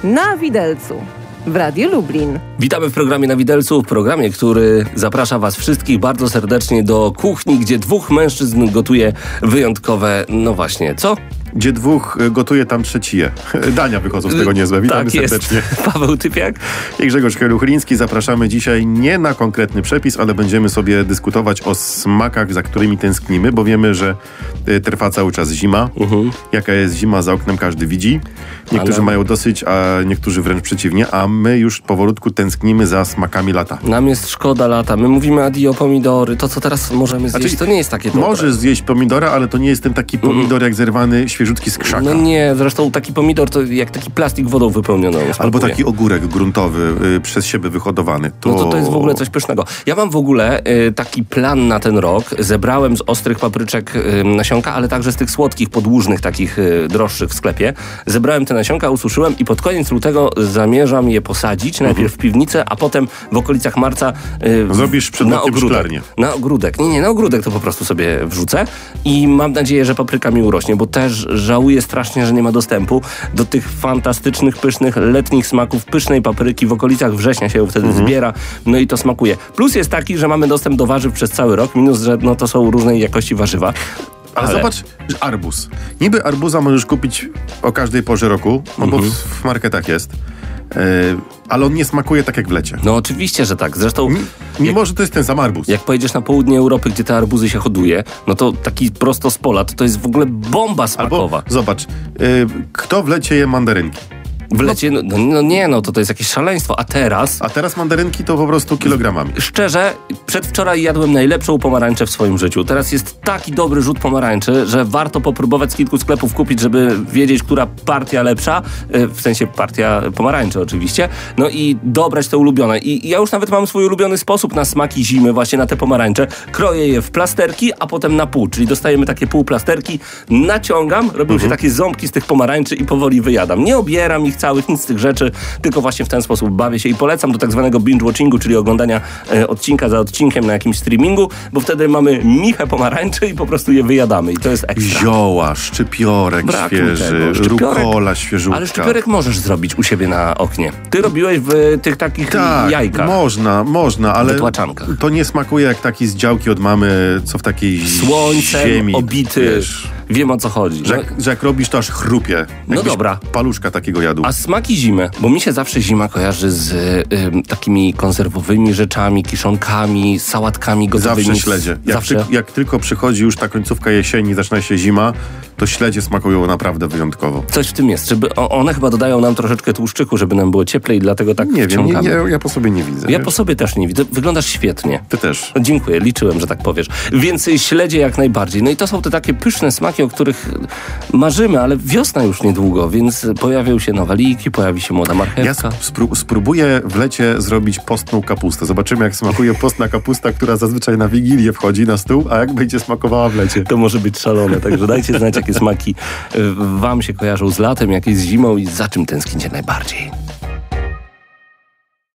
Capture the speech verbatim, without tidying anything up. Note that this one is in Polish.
Na Widelcu w Radiu Lublin. Witamy w programie Na Widelcu, w programie, który zaprasza was wszystkich bardzo serdecznie do kuchni, gdzie dwóch mężczyzn gotuje wyjątkowe, no właśnie, co? Gdzie dwóch gotuje, tam trzeci je. Dania wychodzą z tego niezłe. Witamy tak serdecznie. Jest. Paweł Typiak i Grzegorz Heluchliński. Zapraszamy dzisiaj nie na konkretny przepis, ale będziemy sobie dyskutować o smakach, za którymi tęsknimy, bo wiemy, że trwa cały czas zima. Uh-huh. Jaka jest zima za oknem, każdy widzi. Niektórzy ale... mają dosyć, a niektórzy wręcz przeciwnie, a my już powolutku tęsknimy za smakami lata. Nam jest szkoda lata. My mówimy adio pomidory. To, co teraz możemy zjeść, znaczy, to nie jest takie dobre. Możesz zjeść pomidora, ale to nie jest ten taki pomidor, mm. jak zerwany świeżutki z krzaka. No nie, zresztą taki pomidor to jak taki plastik wodą wypełniony. Albo taki ogórek gruntowy, y, przez siebie wyhodowany. To... No to to jest w ogóle coś pysznego. Ja mam w ogóle y, taki plan na ten rok. Zebrałem z ostrych papryczek y, nasionka, ale także z tych słodkich, podłużnych, takich y, droższych w sklepie. Zebrałem te nasionka, ususzyłem i pod koniec lutego zamierzam je posadzić. Mhm. Najpierw w piwnicy, a potem w okolicach marca y, zrobisz przedmioty w szklarnię. Na ogródek. Nie, nie, na ogródek to po prostu sobie wrzucę i mam nadzieję, że papryka mi urośnie, bo też żałuję strasznie, że nie ma dostępu do tych fantastycznych, pysznych, letnich smaków, pysznej papryki. W okolicach września się wtedy mhm. zbiera, no i to smakuje. Plus jest taki, że mamy dostęp do warzyw przez cały rok, minus, że no to są różnej jakości warzywa. Ale, ale zobacz, arbuz. Niby arbuza możesz kupić o każdej porze roku, no bo mhm. w, w marketach jest. Yy, ale on nie smakuje tak jak w lecie. No oczywiście, że tak. Zresztą... Mi, mimo, jak, że to jest ten sam arbuz. Jak pojedziesz na południe Europy, gdzie te arbuzy się hoduje, no to taki prosto z pola, to, to jest w ogóle bomba smakowa. Albo, zobacz, yy, kto w lecie je mandarynki? W lecie, no, no nie, no to to jest jakieś szaleństwo, a teraz... A teraz mandarynki to po prostu kilogramami. Szczerze, przedwczoraj jadłem najlepszą pomarańczę w swoim życiu. Teraz jest taki dobry rzut pomarańczy, że warto popróbować z kilku sklepów kupić, żeby wiedzieć, która partia lepsza, w sensie partia pomarańczy oczywiście, no i dobrać te ulubione. I ja już nawet mam swój ulubiony sposób na smaki zimy, właśnie na te pomarańcze. Kroję je w plasterki, a potem na pół, czyli dostajemy takie półplasterki, naciągam, robią mhm. się takie ząbki z tych pomarańczy i powoli wyjadam. Nie obieram ich całych, nic z tych rzeczy, tylko właśnie w ten sposób bawię się i polecam do tak zwanego binge-watchingu, czyli oglądania e, odcinka za odcinkiem na jakimś streamingu, bo wtedy mamy michę pomarańczy i po prostu je wyjadamy i to jest ekstra. Zioła, szczypiorek Brak świeży, rukola świeżutka. Ale szczypiorek możesz zrobić u siebie na oknie. Ty robiłeś w tych takich tak, jajkach. można, można, ale wytłaczankach. To nie smakuje jak taki z działki od mamy, co w takiej słońcem ziemi. obity. Wiesz, wiem o co chodzi. Że, no. że jak robisz, to aż chrupie. No dobra. Paluszka takiego jadł. A smaki zimy, bo mi się zawsze zima kojarzy z y, takimi konserwowymi rzeczami, kiszonkami, sałatkami gotowymi. Zawsze śledzie. Jak, zawsze? Ty, jak tylko przychodzi już ta końcówka jesieni, zaczyna się zima, to śledzie smakują naprawdę wyjątkowo. Coś w tym jest. Żeby one chyba dodają nam troszeczkę tłuszczyku, żeby nam było cieplej, dlatego tak nie wiem, nie, nie, ja po sobie nie widzę. Ja wiesz? po sobie też nie widzę. Wyglądasz świetnie. Ty też. Dziękuję, liczyłem, że tak powiesz. Więc śledzie jak najbardziej. No i to są te takie pyszne smaki, o których marzymy, ale wiosna już niedługo, więc pojawią się nowe liki, pojawi się młoda marchewka. Ja spró- spróbuję w lecie zrobić postną kapustę. Zobaczymy, jak smakuje postna kapusta, która zazwyczaj na Wigilię wchodzi na stół, a jak będzie smakowała w lecie. To może być szalone, także dajcie znać, jakie smaki wam się kojarzą z latem, jakie z zimą i za czym tęsknicie najbardziej.